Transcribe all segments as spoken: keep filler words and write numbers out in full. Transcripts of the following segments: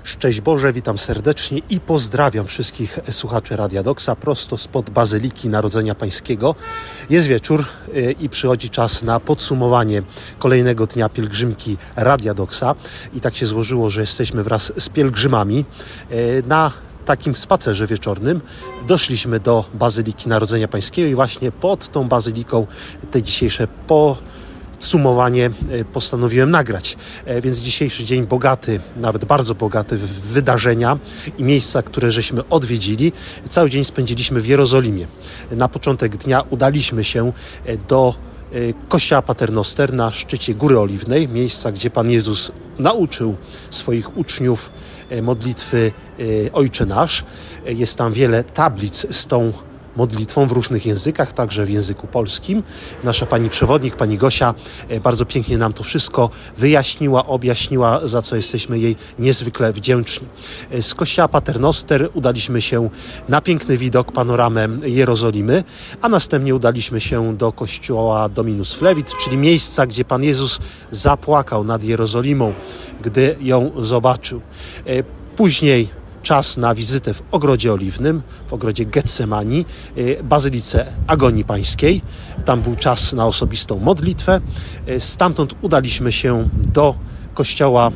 Szczęść Boże, witam serdecznie i pozdrawiam wszystkich słuchaczy Radia Doksa prosto spod Bazyliki Narodzenia Pańskiego. Jest wieczór i przychodzi czas na podsumowanie kolejnego dnia pielgrzymki Radia Doksa. I tak się złożyło, że jesteśmy wraz z pielgrzymami na takim spacerze wieczornym. Doszliśmy do Bazyliki Narodzenia Pańskiego i właśnie pod tą bazyliką te dzisiejsze po Podsumowanie postanowiłem nagrać. Więc dzisiejszy dzień bogaty, nawet bardzo bogaty w wydarzenia i miejsca, które żeśmy odwiedzili. Cały dzień spędziliśmy w Jerozolimie. Na początek dnia udaliśmy się do kościoła Paternoster na szczycie Góry Oliwnej, miejsca, gdzie Pan Jezus nauczył swoich uczniów modlitwy Ojcze Nasz. Jest tam wiele tablic z tą modlitwą w różnych językach, także w języku polskim. Nasza pani przewodnik, pani Gosia, bardzo pięknie nam to wszystko wyjaśniła, objaśniła, za co jesteśmy jej niezwykle wdzięczni. Z kościoła Paternoster udaliśmy się na piękny widok, panoramę Jerozolimy, a następnie udaliśmy się do kościoła Dominus Flevit, czyli miejsca, gdzie Pan Jezus zapłakał nad Jerozolimą, gdy ją zobaczył. Później czas na wizytę w Ogrodzie Oliwnym, w Ogrodzie Getsemani, Bazylice Agonii Pańskiej. Tam był czas na osobistą modlitwę. Stamtąd udaliśmy się do kościoła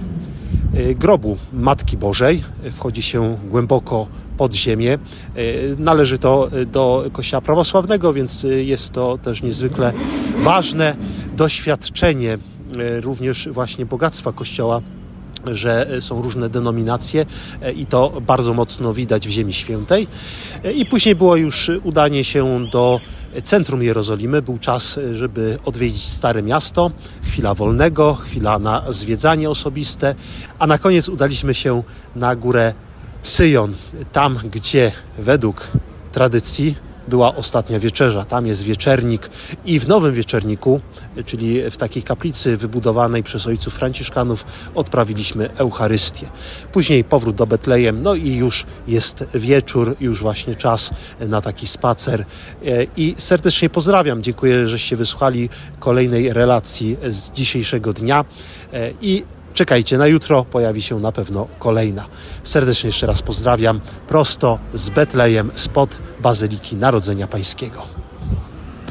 Grobu Matki Bożej. Wchodzi się głęboko pod ziemię. Należy to do kościoła prawosławnego, więc jest to też niezwykle ważne doświadczenie również właśnie bogactwa kościoła, że są różne denominacje i to bardzo mocno widać w Ziemi Świętej. I później było już udanie się do centrum Jerozolimy. Był czas, żeby odwiedzić Stare Miasto, chwila wolnego, chwila na zwiedzanie osobiste, a na koniec udaliśmy się na górę Syjon, tam gdzie według tradycji była ostatnia wieczerza. Tam jest wieczernik i w nowym wieczerniku, czyli w takiej kaplicy wybudowanej przez ojców franciszkanów, odprawiliśmy Eucharystię. Później powrót do Betlejem, no i już jest wieczór, już właśnie czas na taki spacer. I serdecznie pozdrawiam. Dziękuję, żeście wysłuchali kolejnej relacji z dzisiejszego dnia i czekajcie, na jutro pojawi się na pewno kolejna. Serdecznie jeszcze raz pozdrawiam prosto z Betlejem, spod Bazyliki Narodzenia Pańskiego.